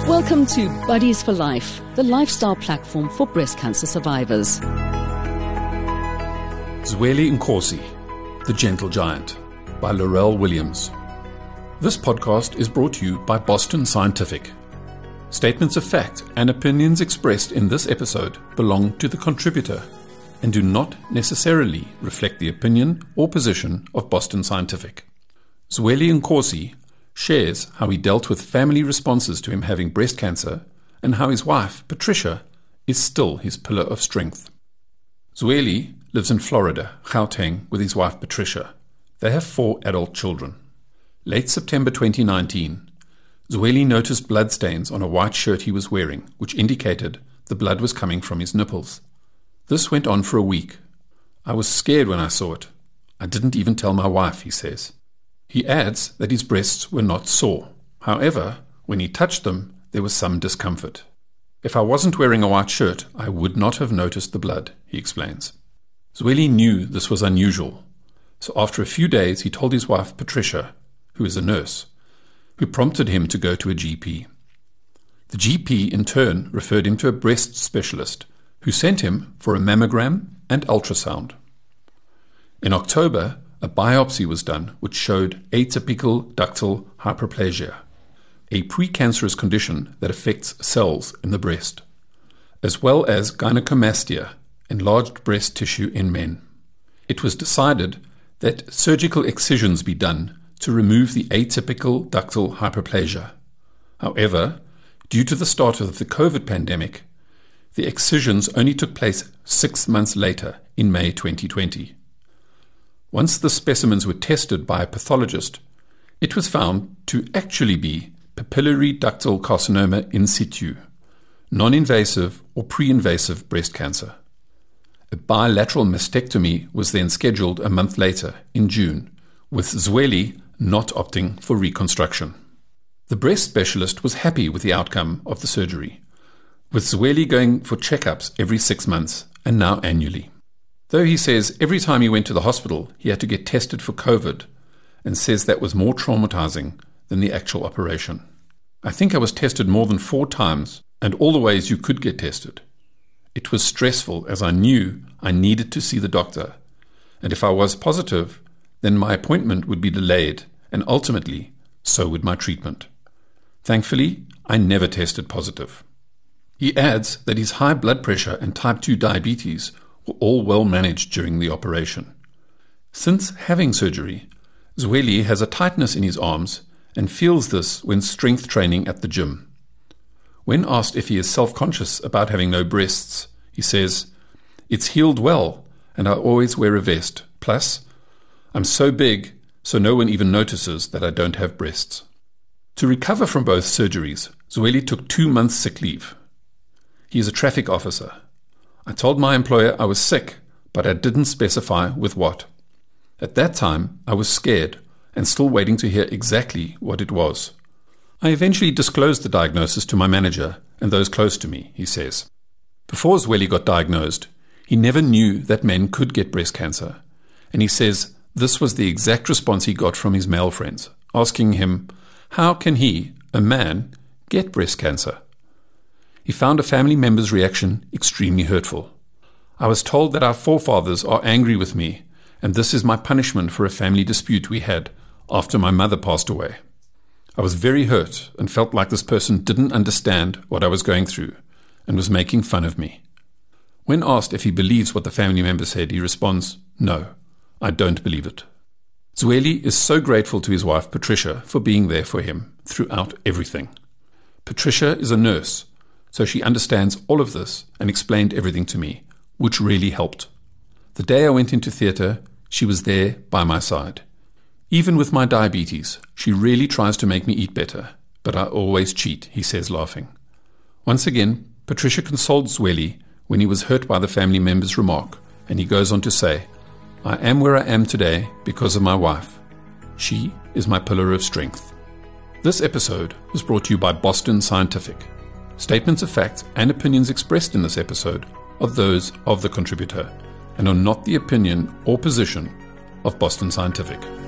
Welcome to Buddies for Life, the lifestyle platform for breast cancer survivors. Zweli Nkosi, The Gentle Giant, by Laurel Williams. This podcast is brought to you by Boston Scientific. Statements of fact and opinions expressed in this episode belong to the contributor and do not necessarily reflect the opinion or position of Boston Scientific. Zweli Nkosi shares how he dealt with family responses to him having breast cancer and how his wife, Patricia, is still his pillar of strength. Zweli lives in Florida, Gauteng, with his wife, Patricia. They have 4 adult children. Late September 2019, Zweli noticed bloodstains on a white shirt he was wearing, which indicated the blood was coming from his nipples. This went on for a week. I was scared when I saw it. I didn't even tell my wife, he says. He adds that his breasts were not sore. However, when he touched them, there was some discomfort. If I wasn't wearing a white shirt, I would not have noticed the blood, he explains. Zweli knew this was unusual. So after a few days, he told his wife, Patricia, who is a nurse, who prompted him to go to a GP. The GP, in turn, referred him to a breast specialist, who sent him for a mammogram and ultrasound. In October, a biopsy was done which showed atypical ductal hyperplasia, a precancerous condition that affects cells in the breast, as well as gynecomastia, enlarged breast tissue in men. It was decided that surgical excisions be done to remove the atypical ductal hyperplasia. However, due to the start of the COVID pandemic, the excisions only took place 6 months later in May 2020. Once the specimens were tested by a pathologist, it was found to actually be papillary ductal carcinoma in situ, non-invasive or pre-invasive breast cancer. A bilateral mastectomy was then scheduled a month later, in June, with Zweli not opting for reconstruction. The breast specialist was happy with the outcome of the surgery, with Zweli going for checkups every 6 months and now annually. Though he says every time he went to the hospital, he had to get tested for COVID, and says that was more traumatizing than the actual operation. I think I was tested more than 4 times, and all the ways you could get tested. It was stressful as I knew I needed to see the doctor, and if I was positive, then my appointment would be delayed, and ultimately, so would my treatment. Thankfully, I never tested positive. He adds that his high blood pressure and type 2 diabetes were all well managed during the operation. Since having surgery, Zweli has a tightness in his arms and feels this when strength training at the gym. When asked if he is self-conscious about having no breasts, he says, "It's healed well, and I always wear a vest. Plus, I'm so big, so no one even notices that I don't have breasts." To recover from both surgeries, Zweli took 2 months sick leave. He is a traffic officer. I told my employer I was sick, but I didn't specify with what. At that time, I was scared and still waiting to hear exactly what it was. I eventually disclosed the diagnosis to my manager and those close to me, he says. Before Zweli got diagnosed, he never knew that men could get breast cancer, and he says this was the exact response he got from his male friends, asking him, how can he, a man, get breast cancer? He found a family member's reaction extremely hurtful. I was told that our forefathers are angry with me, and this is my punishment for a family dispute we had after my mother passed away. I was very hurt and felt like this person didn't understand what I was going through and was making fun of me. When asked if he believes what the family member said, he responds, "No, I don't believe it." Zweli is so grateful to his wife, Patricia, for being there for him throughout everything. Patricia is a nurse, so she understands all of this and explained everything to me, which really helped. The day I went into theatre, she was there by my side. Even with my diabetes, she really tries to make me eat better, but I always cheat, he says, laughing. Once again, Patricia consoled Zweli when he was hurt by the family member's remark, and he goes on to say, "I am where I am today because of my wife. She is my pillar of strength." This episode was brought to you by Boston Scientific. Statements of fact and opinions expressed in this episode are those of the contributor and are not the opinion or position of Boston Scientific.